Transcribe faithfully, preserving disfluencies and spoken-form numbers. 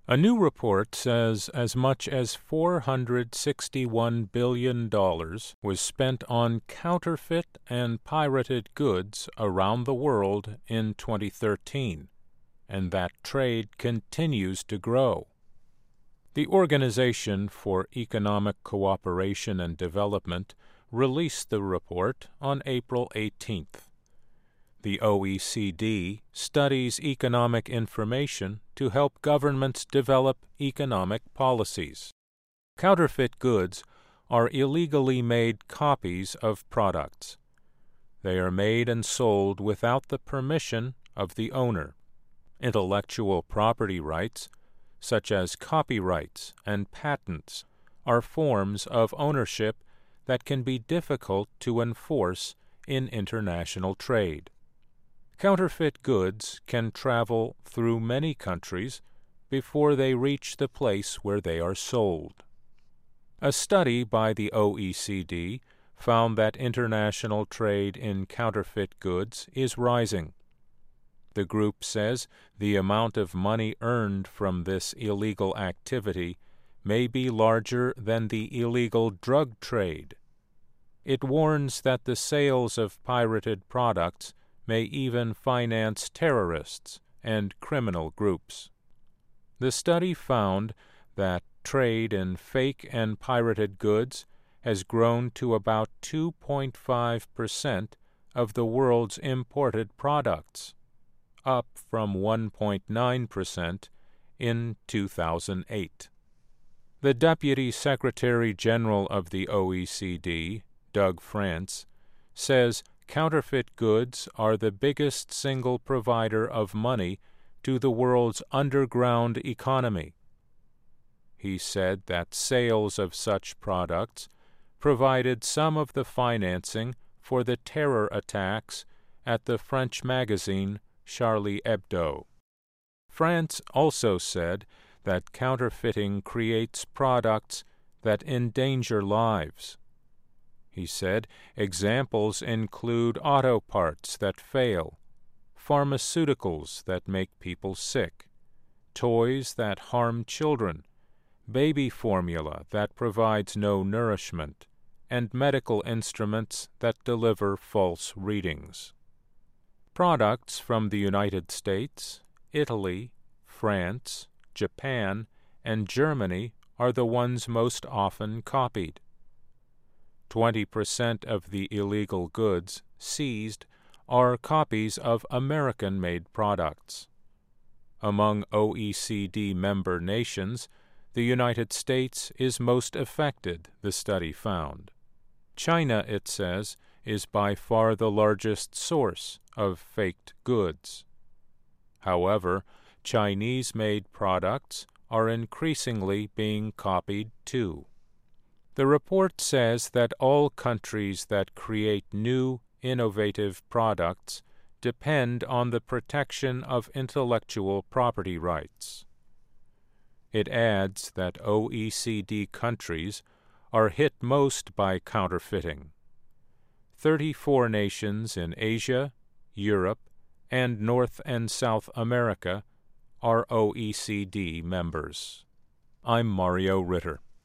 A new report says as much as four hundred sixty-one billion dollars was spent on counterfeit and pirated goods around the world in twenty thirteen, and that trade continues to grow. The Organization for Economic Cooperation and Development released the report on April eighteenth. The O E C D studies economic information to help governments develop economic policies. Counterfeit goods are illegally made copies of products. They are made and sold without the permission of the owner. Intellectual property rights, such as copyrights and patents, are forms of ownership that can be difficult to enforce in international trade. Counterfeit goods can travel through many countries before they reach the place where they are sold. A study by the O E C D found that international trade in counterfeit goods is rising. The group says the amount of money earned from this illegal activity may be larger than the illegal drug trade. It warns that the sales of pirated products may even finance terrorists and criminal groups. The study found that trade in fake and pirated goods has grown to about two point five percent of the world's imported products, up from one point nine percent in two thousand eight. The Deputy Secretary General of the O E C D, Doug France, says counterfeit goods are the biggest single provider of money to the world's underground economy. He said that sales of such products provided some of the financing for the terror attacks at the French magazine Charlie Hebdo. France also said that counterfeiting creates products that endanger lives. He said examples include auto parts that fail, pharmaceuticals that make people sick, toys that harm children, baby formula that provides no nourishment, and medical instruments that deliver false readings. Products from the United States, Italy, France, Japan, and Germany are the ones most often copied. Twenty percent of the illegal goods seized are copies of American-made products. Among O E C D member nations, the United States is most affected, the study found. China, it says, is by far the largest source of faked goods. However, Chinese-made products are increasingly being copied too. The report says that all countries that create new, innovative products depend on the protection of intellectual property rights. It adds that O E C D countries are hit most by counterfeiting. Thirty-four nations in Asia, Europe, and North and South America are O E C D members. I'm Mario Ritter.